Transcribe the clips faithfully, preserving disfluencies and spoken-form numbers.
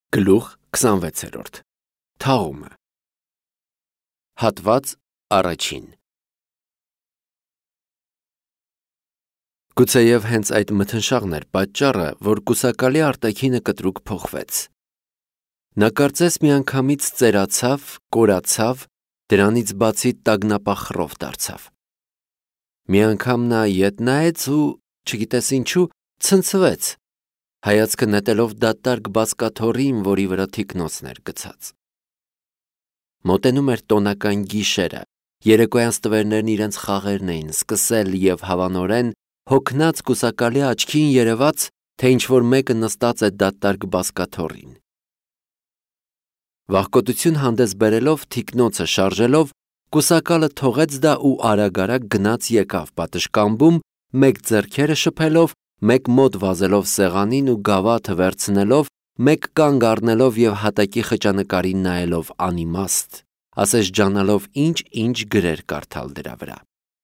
Գլուխ քսանվեցերորդ Թաղումը Հատված առաջին Գուցեև հենց այդ մթնշաղն էր պատճառը, որ կուսակալի արտաքինը կտրուկ փոխվեց։ Նա կարծես միանգամից ծերացավ, կորացավ, դրանից բացի տագնապախռով դարձավ։ Մի անգամ նա ետ նայեց ու, չգիտես ինչու, ցնցվեց, հայացքը նետելով դատարկ բազկաթոռին, որի վրա թիկնոցն էր գցած։ Մոտենում էր տոնական գիշերը, երեկոյան ստվերներն իրենց խաղերն էին սկսել և հավանորեն հոգնած կուսակալի աչքին երևաց, թե ինչ-որ մեկը նստած է դատարկ բազկաթոռին։ Վախկոտություն հանդես բերելով, թիկնոցը շարժելով, կուսակալը թողեց դա ու արագ-արագ գնաց եկավ պատշգամբում, մեկ ձեռքերը շփելով, մեկ մոտ վազելով սեղանին ու գավաթը վերցնելով, մեկ կանգ առնելով և հատակի խճանկարին նայելով անիմաստ, ասես ջանալով ինչ-ինչ գրեր կարդալ դրա վրա։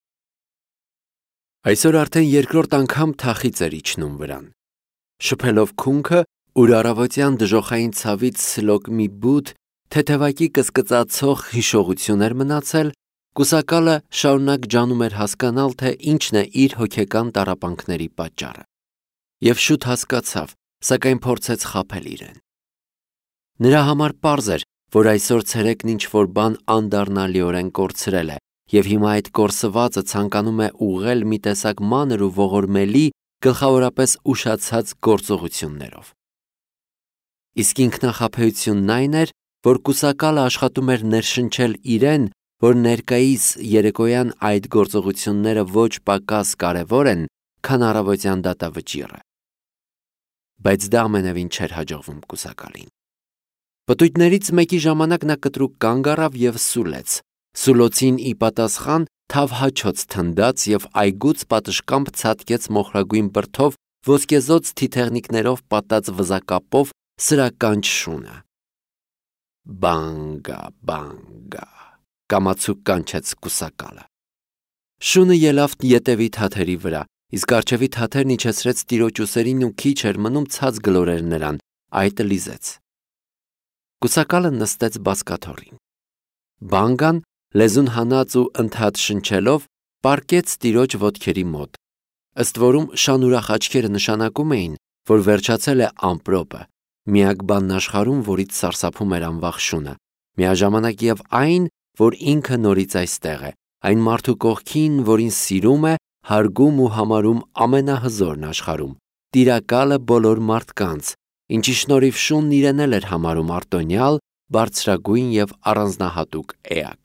Այսօր արդեն երկրորդ անգամ թախիծ էր իջնում վրան։ Շփելով քունքը, ուր առավոտյան դժոխային ցավից սլոկ մի բութ, թեթևակի կսկծացող հիշողություն էր մնացել, կուսակալը շարունակ ջանում էր հասկանալ, թե ինչն է իր հոգեկան տառապանքների պատճառը։ Եվ շուտ հասկացավ, սակայն փորձեց խաբել իրեն։ Նրա համար պարզ էր, որ այսօր ցերեկն ինչ-որ բան անդառնալիորեն կորցրել է, և հիմա այդ կորսվածը ցանկանում է ուղղել մի տեսակ մանր ու ողորմելի, գլխավորապես ուշացած գործողություններով։ Իսկ ինքնախաբեությունն այն էր, որ կուսակալը աշխատում էր ներշնչել իրեն, որ ներկայիս երեկոյան այդ գործողությունները ոչ պակաս կարևոր են, քան առավոտյան դատավճիռը։ Բայց դա ամենևին չէր հաջողվում կուսակալին։ Պտույտներից մեկի ժամանակ նա կտրուկ կանգ առավ և սուլեց։ Սուլոցին ի պատասխան թավհաչոց թնդաց և այգուց պատշգամբ ցատկեց մոխրագույն բրդով ոսկեզօծ թիթեղնիկներով պատած վզակապով սրականջ շունը։ Բանգա, բանգա, կամացուկ կանչեց կուսակալը։ Շունը ելավ ետևի թաթերի վրա, իսկ առջևի թաթերն իջեցրեց տիրոջ ուսերին ու քիչ էր մնում ցած գլորեր նրան, այտը լիզեց։ Կուսակալը նստեց բազկաթոռին։ Բանգան, լեզուն հանած ու ընդհատ շնչելով, պառկեց տիրոջ ոտքերի մոտ։ Ըստ որում շանուրախ աչքերը նշանակում էին, որ վերջացել է ամպրոպը, միակ բանն աշխարհում, որից սարսափում էր անվախ շունը, միաժամանակ և այն, որ ինքը նորից այստեղ է, այն մարդու կողքին, որին սիրում է, հարգում ու համարում ամենահզորն աշխարհում, տիրակալը բոլոր մարդկանց, ինչի շնորհիվ շունն իրեն էլ էր համարում արտոնյալ, բարձրագույն և առանձնահատուկ էակ։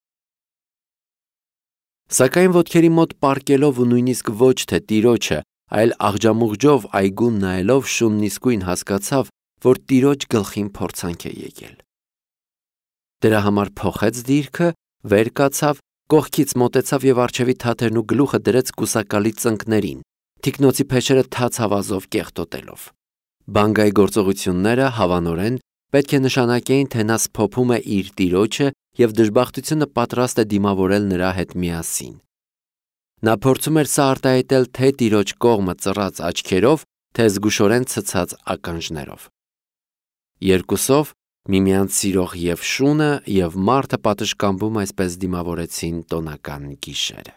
Սակայն ոտքերի մոտ պառկելով ու նույնիսկ ոչ թե տիրոջը, այլ աղջամուղջով այգուն նայելով շունն իսկույն հասկացավ, որ տիրոջ գլխին փորձանք է եկել։ Դրա համար փոխեց դիրքը, վեր կացավ, կողքից մոտեցավ և առջևի թաթերն ու գլուխը դրեց կուսակալի ծնկներին, թիկնոցի փեշերը թաց ավազով կեղտոտելով։ Բանգայի գործողությունները, հավանորեն, պետք է նշանակեին, թե նա սփոփում է իր տիրոջը և դժբախտությունը պատրաստ է դիմավորել նրա հետ միասին։ Նա փորձում էր սա արտահայտել թե տիրոջ կողմը ծռած աչքերով, թե զգուշորեն ցցած ականջներով։ Երկուսով միմյանց սիրող և շունը, և մարդը պատշգամբում այսպես դիմավորեցին տոնական գիշերը։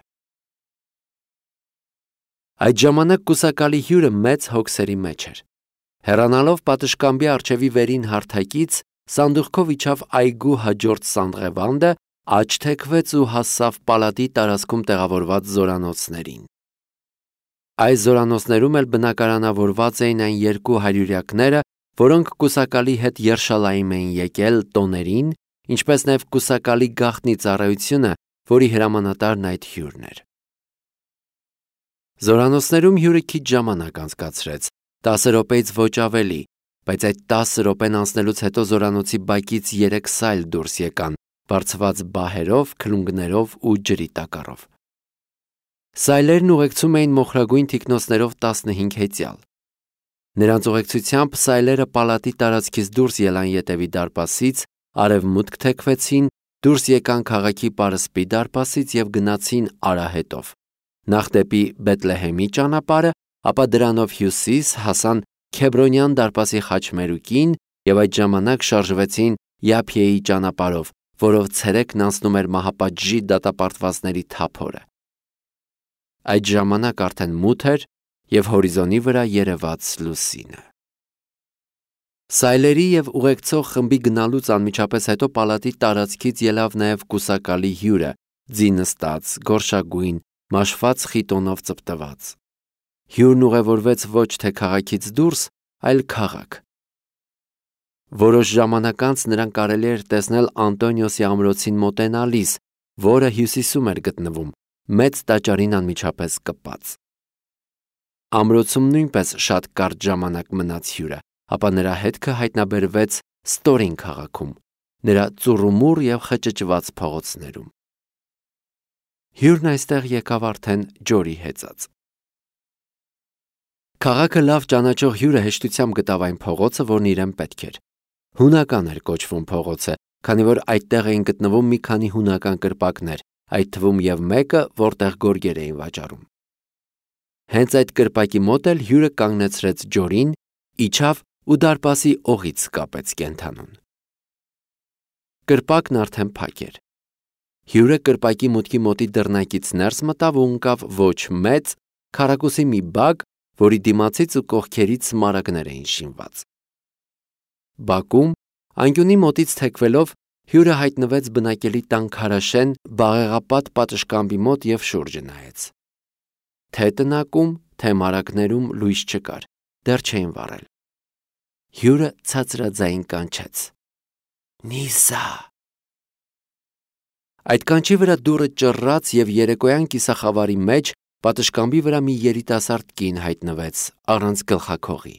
Այդ ժամանակ կուսակալի հյուրը մեծ հոգսերի մեջ էր։ Հեռանալով պատշգամբի առջևի վերին հարթակից, սանդուղքով իջավ այգու հաջորդ սանդղեվանդը, աջ թեքվեց ու հասավ պալատի տարածքում տեղավորված զորանոցներին։ Այս զորանոցներում էլ բնակարանավորված էին այն երկու հարյուրյակները, որոնք կուսակալի հետ երշալայում էին եկել տոներին, ինչպես նաև կուսակալի գաղտնի ծառայությունը, որի հրամանատարն այդ հյուրն էր։ Զորանոցներում հյուրը քիչ ժամանակ անցկացրեց, տասը րոպեից ոչ ավելի, բայց այդ տասը րոպեն անցնելուց հետո զորանոցի բակից երեք սայլ դուրս եկան, բարձված բահերով, քլունգներով ու ջրի տակառով։ Սայլերն ուղեկցում էին մոխրագույն թիկնոցներով տասնհինգ հեծյալ։ Նրանց ուղեկցությամբ սայլերը պալատի տարածքից դուրս ելան ետևի դարպասից, արևմուտք թեքվեցին, դուրս եկան քաղաքի պարսպի դարպասից և գնացին արահետով, նախ դեպի Բեթլեհեմի ճանապարհը, ապա դրանով հյուսիս հասան Քեբրոնյան դարպասի խաչմերուկին եւ այդ ժամանակ շարժվեցին Յափիեի ճանապարհով, որով ցերեկն անցնում էր մահապատժի դատապարտվածների թափորը։ Այդ ժամանակ արդեն մութ էր եւ հորիզոնի վրա երևաց լուսինը։ Սայլերի եւ ուղեկցող խմբի գնալուց անմիջապես հետո պալատի տարածքից ելավ նաեւ կուսակալի հյուրը, ձինստած, գորշագույն, մաշված խիտոնով ծպտված։ Հյուրն ուղևորվեց ոչ թե քաղաքից դուրս, այլ քաղաք։ Որոշ ժամանակ անց նրան կարելի էր տեսնել Անտոնիոսի ամրոցին մոտենալիս, որը հյուսիսում էր գտնվում, մեծ տաճարին անմիջապես կպած։ Ամրոցում նույնպես շատ կարճ ժամանակ մնաց հյուրը, ապա նրա հետքը հայտնաբերվեց Ստորին քաղաքում, նրա ծուռումուռ եւ խճճված փողոցներում։ Հյուրն այստեղ եկավ արդեն ջորի հեծած։ Քաղաքը լավ ճանաչող հյուրը հեշտությամբ գտավ այն փողոցը, որն իրեն պետք էր։ Հունական էր կոչվում փողոցը, քանի որ այդտեղ էին գտնվում մի քանի հունական կրպակներ, այդ թվում եւ մեկը, որտեղ գորգեր էին վաճառում։ Հենց այդ կրպակի մոտ էլ հյուրը կանգնեցրեց ջորին, իջավ ու դարպասի օղից կապեց կենթանուն։ Կրպակն արդեն փակ էր։ Հյուրը կրպակի մուտքի մոտի դռնակից ներս մտավ ու ընկավ ոչ մեծ, քառակուսի մի բակ, որի դիմացից ու կողքերից սմարագներ էին շինված։ Բակում, անկյունի մոտից թեքվելով, հյուրը հայտնվեց բնակելի տան քարաշեն բաղեղապատ պատշգամբի մոտ եւ շուրջը նայեց։ Թե տնակում, թե մարագներում լույս չկար, դեռ չէին վառել։ Հյուրը ցածրաձայն կանչեց. Նիսա։ Այդ կանչի վրա դուռը ճռռաց եւ երեկոյան կիսախավարի մեջ պատշգամբի վրա մի երիտասարդ կին հայտնվեց առանց գլխաքողի։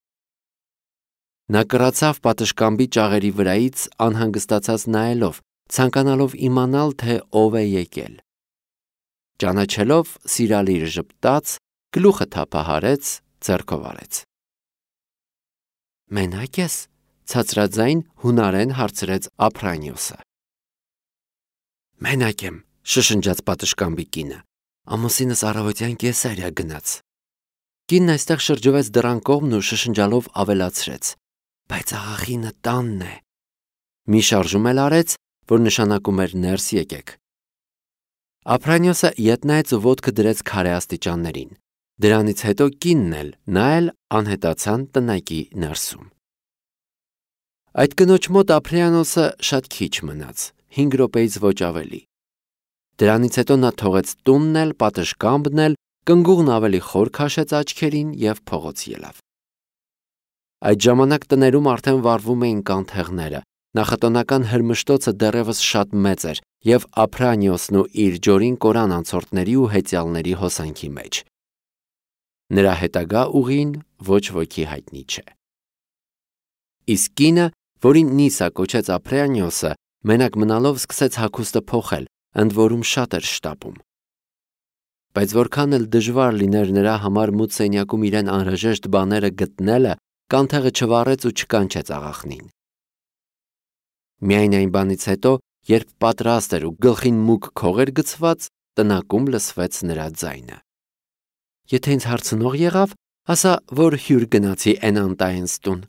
Նա կռացավ պատշգամբի ճաղերի վրայից անհանգստացած նայելով, ցանկանալով իմանալ, թե ով է եկել։ Ճանաչելով, սիրալիր ժպտաց, գլուխը թափահարեց, ձեռքով արեց։ Մենակ ես, ցածրաձայն հունարեն հարցրեց Ափրանիոսը։ Մենակ եմ, շշնջաց պատշգամբի կինը։ Ամուսինս առավոտյան կեսարյա գնաց։ Կինն այստեղ շրջվեց դռան կողմն ու շշնջալով ավելացրեց. Բայց աղախինը տանն է։ Մի շարժում էլ արեց, որ նշանակում էր ներս եկեք։ Ափրանիոսը ետ նայեց ու ոտքը դրեց քարե աստիճաններին։ Դրանից հետո կինն էլ, նա էլ անհետացան տնակի ներսում։ Այդ կնոջ մոտ Ափրանիոսը շատ քիչ մնաց, հինգ րոպեից ոչ ավելի։ Դրանից հետո նա թողեց տունն էլ, պատշգամբն էլ, կնգուղն ավելի խոր քաշեց աչքերին եւ փողոց ելավ։ Այդ ժամանակ տներում արդեն վառվում էին կանթեղները, նախատոնական հրմշտոցը դեռևս շատ մեծ էր եւ Ափրանիոսն ու իր ջորին կորան անցորդների ու հեծյալների հոսանքի մեջ։ Նրա հետագա ուղին ոչ ոքի հայտնի չէ։ Իսկ կինը, որին Նիսա կոչեց Ափրանիոսը, մենակ մնալով սկսեց հագուստը փոխել, ընդ որում շատ էր շտապում։ Բայց որքան էլ դժվար լիներ նրա համար մութ սենյակում իրեն անհրաժեշտ բաները գտնելը, կանթեղը չվառեց ու չկանչեց աղախնին։ Միայն այն բանից հետո, երբ պատրաստ էր ու գլխին մուգ քող էր գցված, տնակում լսվեց նրա ձայնը։ Եթե ինձ հարցնող եղավ, ասա, որ հյուր գնացի Էնանտայենս տուն։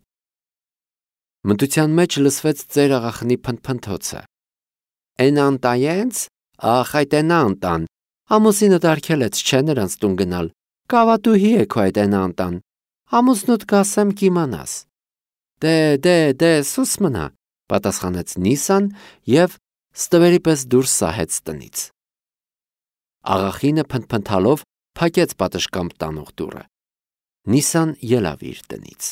Մտության մեջ լսվեց ծեր աղախնի փնթփնթոցը։ Էնանտայենս, ախ այդ Էնանտան, ամուսինը դարձել չէ նրանց տուն գնալ։ Կավատուհի է քո այդ Էնանտան։ Ամուսնուդ կասեմ կիմանաս։ Դե, դե, դե, սուս մնա, պատասխանեց Նիսան եւ ստվերի պես դուրս սահեց տնից։ Աղախինը փնթփնթալով փակեց պատշգամբ տանող դուռը։ Նիսան ելավ իր տնից։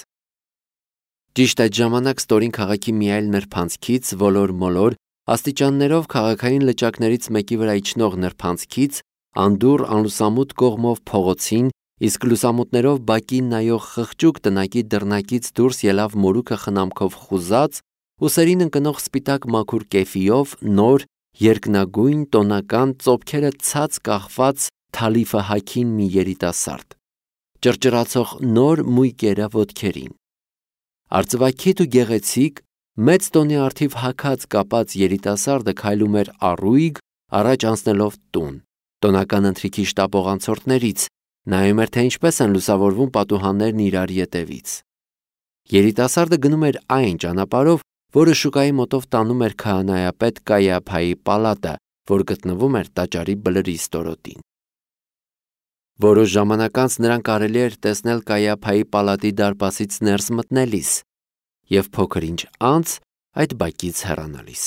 Ճիշտ այդ ժամանակ Ստորին քաղաքի մի այլ նրբանցքից ոլոր-մոլոր աստիճաններով քաղաքային լճակներից մեկի վրա իջնող նրբանցքից անդուռ անլուսամուտ կողմով փողոցին, իսկ լուսամուտներով բակին նայող խղճուկ տնակի դռնակից դուրս ելավ մորուքը խնամքով խուզած, ուսերին ընկնող սպիտակ մաքուր կեֆիով նոր երկնագույն տոնական ծոփքերը ցած կախված թալիֆը հագին մի երիտասարդ, ճռճռացող նոր մույկերը ոտքերին։ Արծվաքիթ ու գեղեցիկ, մեծ տոնի արդիվ հագած կապած երիտասարդը քայլում էր առույգ, առաջ անցնելով տուն, տոնական ընթրիքի շտապող անցորդներից, նայում էր, թե ինչպես են լուսավորվում պատուհաններն իրար ետևից։ Երիտասարդը գնում էր այն ճանապարհով, որը շուկայի մոտով տանում էր քահանայապետ Կայափայի պալատը, որ գտնվում էր տաճարի բլրի ստորոտին։ Որոշ ժամանակ անց նրան կարելի էր տեսնել Կայափայի պալատի դարպասից ներս մտնելիս և փոքր-ինչ անց այդ բակից հեռանալիս։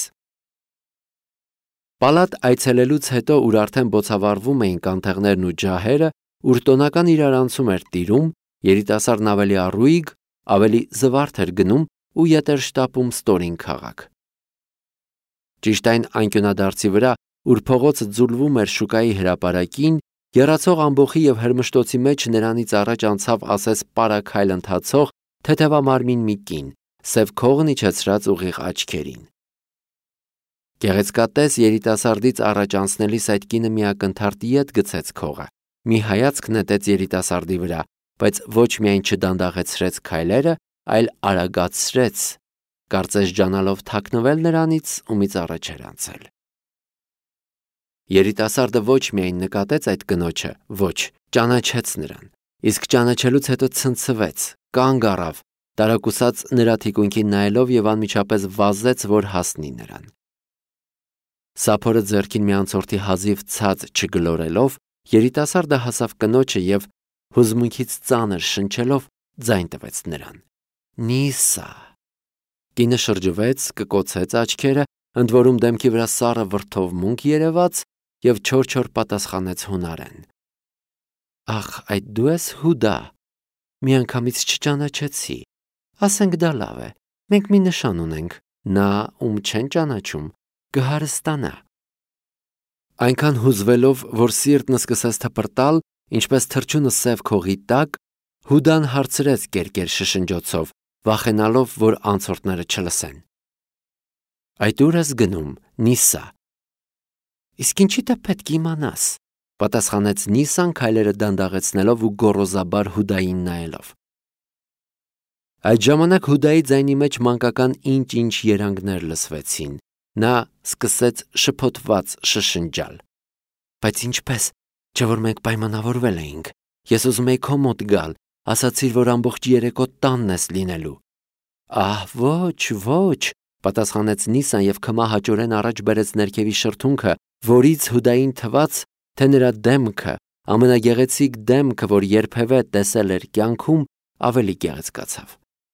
Պալատ այցելելուց հետո, ուր արդեն բոցավառվում էին կանթեղներն ու ջահերը, ուր տոնական իրարանցում էր տիրում, երիտասարդն ավելի առույգ, ավելի զվարթ էր գնում ու ետ էր շտապում ստորին քաղաք։ Ճիշտ այն անկյունադարձի վրա, ուր փողոցը ձուլվում էր շուկայի հրապարակին, եռացող ամբոխի և հրմշտոցի մեջ նրանից առաջ անցավ ասես պարաքայլ ընթացող թեթևամարմին մի կին, սև քողն իջեցրած ուղիղ աչքերին։ Գեղեցկատես երիտասարդից առաջ անցնելիս այդ կինը մի ակնթարթ ետ գցեց քողը, մի հայացք նետեց երիտասարդի վրա, բայց ոչ միայն չդանդաղեցրեց քայլերը, այլ արագացրեց, կարծես ջանալով թաքնվել նրանից, ումից առաջ էր անցել։ Երիտասարդը ոչ միայն նկատեց այդ կնոջը, ոչ, ճանաչեց նրան, իսկ ճանաչելուց հետո ցնցվեց, կանգ առավ, տարակուսած նրա թիկունքին նայելով և անմիջապես վազեց, որ հասնի նրան։ Սափորը ձեռքին մի անցորդի հազիվ ցած չգլորելով, երիտասարդը հասավ կնոջը և հուզմունքից ծանր շնչելով ձայն տվեց նրան։ Նիսա։ Կինը շրջվեց, կկոցեց աչքերը, ընդ որում դեմքի վրա սառը վրդովմունք երևաց և չոր-չոր պատասխանեց հունարեն. Ախ, այդ դու ես Հուդա, միանգամից չճանաչեցի, ասենք դա լավ է, մենք մի նշան ունենք, նա, ում չեն ճանաչում, կհարստանա։ Այնքան հուզվելով, որ սիրտն սկսեց թպրտալ, ինչպես թռչունը սև քողի տակ, Հուդան հարցրեց կերկեր շշնջոցով, վախենալով, որ անցորդները չլսեն. Այդ ուր ես գնում, Նիսա։ Իսկ ինչի դա պետք է իմանաս, պատասխանեց Նիսան քայլերը դանդաղեցնելով ու գոռոզաբար Հուդային նայելով։ Այդ ժամանակ Հուդայի ձայնի մեջ մանկական ինչ-ինչ երանգներ լսվեցին, նա սկսեց շփոթված շշնջալ։ Բայց ինչպես, չէ՞ որ մենք պայմանավորվել էինք, ես ուզում էի քո մոտ գալ, ասացիր, որ ամբողջ երեկո տանն ես լինելու։ Ահ, ոչ, ոչ, պատասխանեց Նիսան և քմահաճորեն առաջ բերեց ներքևի շրթունքը, որից Հուդային թվաց, թե նրա դեմքը, ամենագեղեցիկ դեմքը, որ երբևէ տեսել էր կյանքում, ավելի գեղեցկացավ։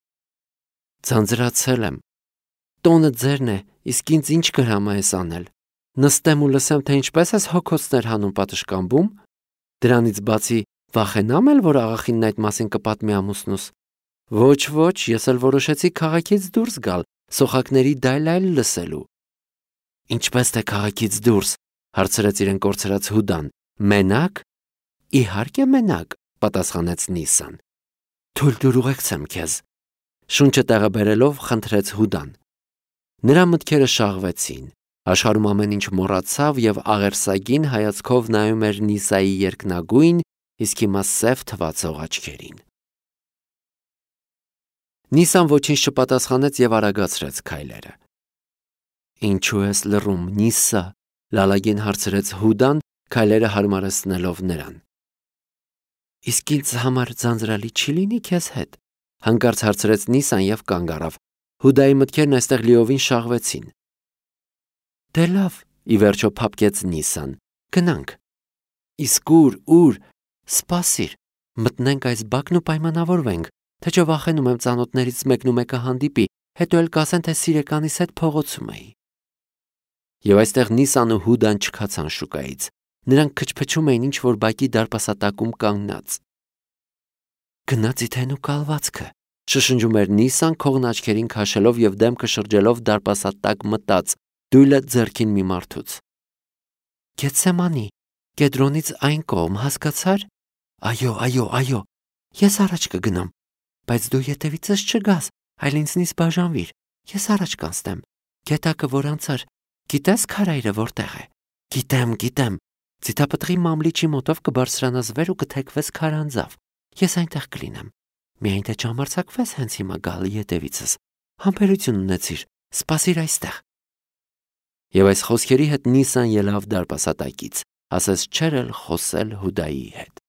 Ձանձրացել եմ, տոնը ձերն է, իսկ ինձ ինչ կհրամայես անել, նստեմ ու լսեմ, թե ինչպես ես հոգոցներ հանում պատշգամբում, դրանից բացի վախենամ էլ, որ աղախինն այդ մասին կպատմի ամուսնուս։ Ոչ, ոչ, ես էլ որոշեցի քաղաքից դուրս գալ, սոխակների դայլ-այլ լսելու։ Ինչպես թե քաղաքից դուրս, հարցրեց իրեն կորցրած Հուդան, մենակ։ Իհարկե մենակ, պատասխանեց Նիսան։ Թույլ տուր ուղեկցեմ քեզ, շունչը տեղը բերելով խնդրեց Հուդան։ Նրա մտքերը շաղվեցին, աշխարհում ամեն ինչ մոռացավ և աղերսագին հայացքով նայում էր Նիսայի երկնագույն, իսկ հիմա սև թվացող աչքերին։ Նիսան ոչինչ չպատասխանեց և արագացրեց քայլերը։ Ինչու ես լռում, Նիսա, լալագին հարցրեց Հուդան, քայլերը հարմարեցնելով նրան։ Իսկ ինձ համար ձանձրալի չի լինի քեզ հետ, հանկարծ հարցրեց Նիսան և կանգ առավ։ Հուդայի մտքերն այստեղ լիովին շաղվեցին։ Դե լավ, ի վերջո փափկեց Նիսան, գնանք։ Իսկ ուր, ուր, սպասիր, մտնենք այս բակն ու պայմանավորվենք, թե չէ վախենում եմ ծանոթներից մեկն ու մեկը հանդիպի, հետո էլ կասեն, թե սիրեկանիս հետ փողոցում էի։ Եվ այստեղ Նիսան ու Հուդան չքացան շուկայից, նրանք քչփչում էին ինչ-որ բակի դարպասատակում կանգնած։ Գնացի թեն ու կալվածքը, շշնջում էր Նիսան քողն աչքերին քաշելով և դեմքը շրջելով դարպասատակ մտած, դույլը ձեռքին մի մարդուց։ Գեթսեմանի, Կեդրոնից այն կողմ, հասկացար։ Այո, այո, այո, ես առաջ կգնամ, բայց դու ետևիցս չգաս, այլ ինձնից բաժանվիր, ես առաջ կանցնեմ, գետակը որ անցար, գիտես քարայրը որտեղ է։ Գիտեմ, գիտեմ, Ձիթապտղի մամլիչի մոտով կբարձրանաս վեր ու կթեքվես քարանձավ, ես այնտեղ կլինեմ, միայն թե չհամարձակվես հենց հիմա գալ ետևիցս, համբերություն ունեցիր, սպասիր այստեղ։ Եվ այս խոսքերի հետ Նիսան ելավ դարպասատակից, ասես չէր էլ խոսել Հուդայի հետ։